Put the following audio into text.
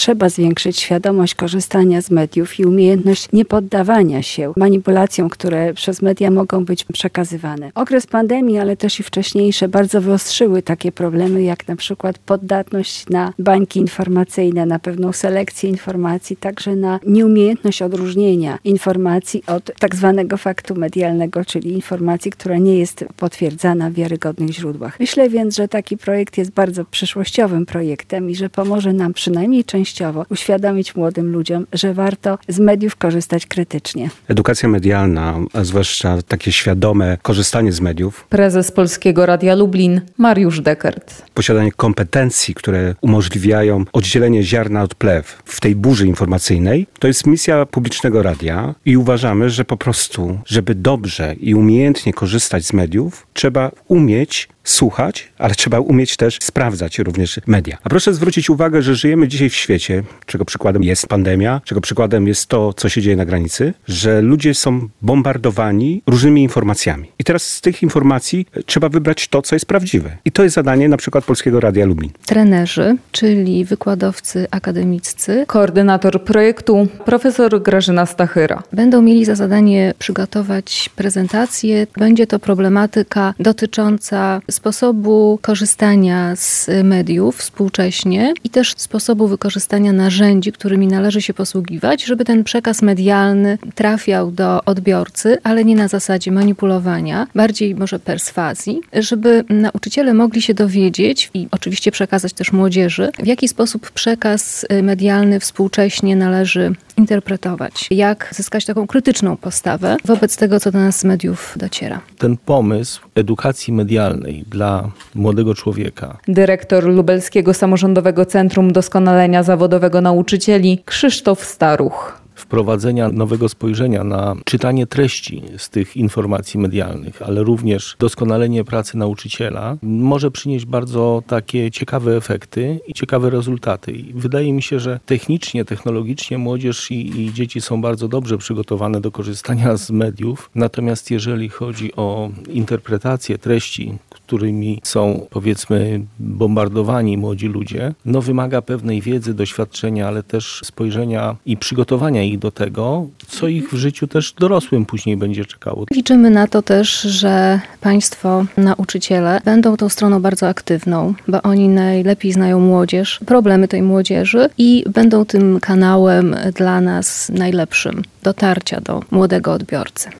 trzeba zwiększyć świadomość korzystania z mediów i umiejętność niepoddawania się manipulacjom, które przez media mogą być przekazywane. Okres pandemii, ale też i wcześniejsze bardzo wyostrzyły takie problemy, jak na przykład poddatność na bańki informacyjne, na pewną selekcję informacji, także na nieumiejętność odróżnienia informacji od tak zwanego faktu medialnego, czyli informacji, która nie jest potwierdzana w wiarygodnych źródłach. Myślę więc, że taki projekt jest bardzo przyszłościowym projektem i że pomoże nam przynajmniej częściowo uświadomić młodym ludziom, że warto z mediów korzystać krytycznie. Edukacja medialna, a zwłaszcza takie świadome korzystanie z mediów. Prezes Polskiego Radia Lublin Mariusz Dekert. Posiadanie kompetencji, które umożliwiają oddzielenie ziarna od plew w tej burzy informacyjnej, to jest misja publicznego radia i uważamy, że po prostu, żeby dobrze i umiejętnie korzystać z mediów, trzeba umieć słuchać, ale trzeba umieć też sprawdzać również media. A proszę zwrócić uwagę, że żyjemy dzisiaj w świecie, czego przykładem jest pandemia, czego przykładem jest to, co się dzieje na granicy, że ludzie są bombardowani różnymi informacjami. I teraz z tych informacji trzeba wybrać to, co jest prawdziwe. I to jest zadanie na przykład Polskiego Radia Lublin. Trenerzy, czyli wykładowcy akademiccy, Koordynator projektu profesor Grażyna Stachyra. będą mieli za zadanie przygotować prezentację. Będzie to problematyka dotycząca sposobu korzystania z mediów współcześnie i też sposobu wykorzystania narzędzi, którymi należy się posługiwać, żeby ten przekaz medialny trafiał do odbiorcy, ale nie na zasadzie manipulowania, bardziej może perswazji, żeby nauczyciele mogli się dowiedzieć i oczywiście przekazać też młodzieży, w jaki sposób przekaz medialny współcześnie należy interpretować, jak zyskać taką krytyczną postawę wobec tego, co do nas z mediów dociera. Ten pomysł edukacji medialnej dla młodego człowieka. Dyrektor Lubelskiego Samorządowego Centrum Doskonalenia Zawodowego Nauczycieli Krzysztof Staruch. Wprowadzenia nowego spojrzenia na czytanie treści z tych informacji medialnych, ale również doskonalenie pracy nauczyciela może przynieść bardzo takie ciekawe efekty i ciekawe rezultaty. I wydaje mi się, że technicznie, technologicznie młodzież i dzieci są bardzo dobrze przygotowane do korzystania z mediów. Natomiast jeżeli chodzi o interpretację treści, którymi są, powiedzmy, bombardowani młodzi ludzie, wymaga pewnej wiedzy, doświadczenia, ale też spojrzenia i przygotowania ich do tego, co ich w życiu też dorosłym później będzie czekało. Liczymy na to też, że państwo, nauczyciele będą tą stroną bardzo aktywną, bo oni najlepiej znają młodzież, problemy tej młodzieży i będą tym kanałem dla nas najlepszym dotarcia do młodego odbiorcy.